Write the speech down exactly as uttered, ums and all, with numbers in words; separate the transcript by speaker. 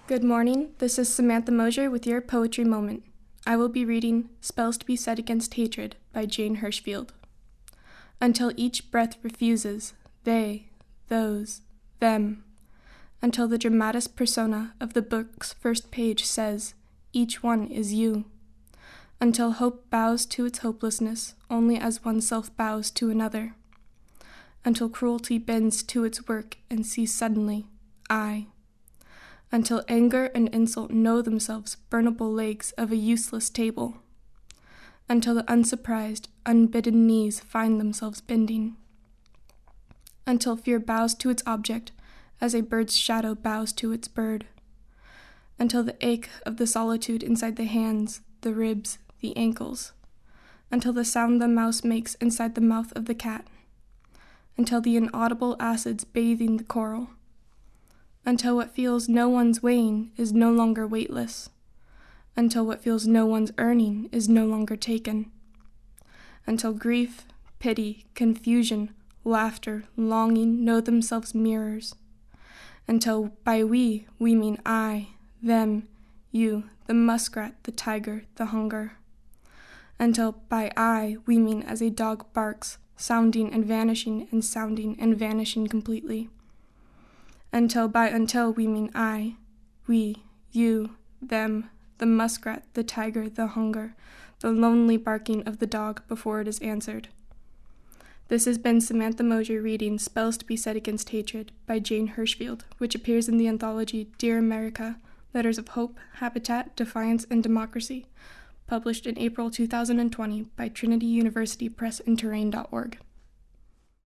Speaker 1: Good morning, this is Samantha Mosier with your Poetry Moment. I will be reading Spells to be Set Against Hatred by Jane Hirshfield. Until each breath refuses, they, those, them. Until the dramatis persona of the book's first page says, each one is you. Until hope bows to its hopelessness only as oneself bows to another. Until cruelty bends to its work and sees suddenly, I. Until anger and insult know themselves burnable legs of a useless table. Until the unsurprised, unbidden knees find themselves bending. Until fear bows to its object as a bird's shadow bows to its bird. Until the ache of the solitude inside the hands, the ribs, the ankles. Until the sound the mouse makes inside the mouth of the cat. Until the inaudible acids bathing the coral. Until what feels no one's weighing is no longer weightless. Until what feels no one's earning is no longer taken. Until grief, pity, confusion, laughter, longing know themselves mirrors. Until by we, we mean I, them, you, the muskrat, the tiger, the hunger. Until by I, we mean as a dog barks, sounding and vanishing and sounding and vanishing completely. Until by until we mean I, we, you, them, the muskrat, the tiger, the hunger, the lonely barking of the dog before it is answered. This has been Samantha Mosier reading Spells to be Set Against Hatred by Jane Hirshfield, which appears in the anthology Dear America, Letters of Hope, Habitat, Defiance, and Democracy, published in April two thousand twenty by Trinity University Press and Terrain dot org.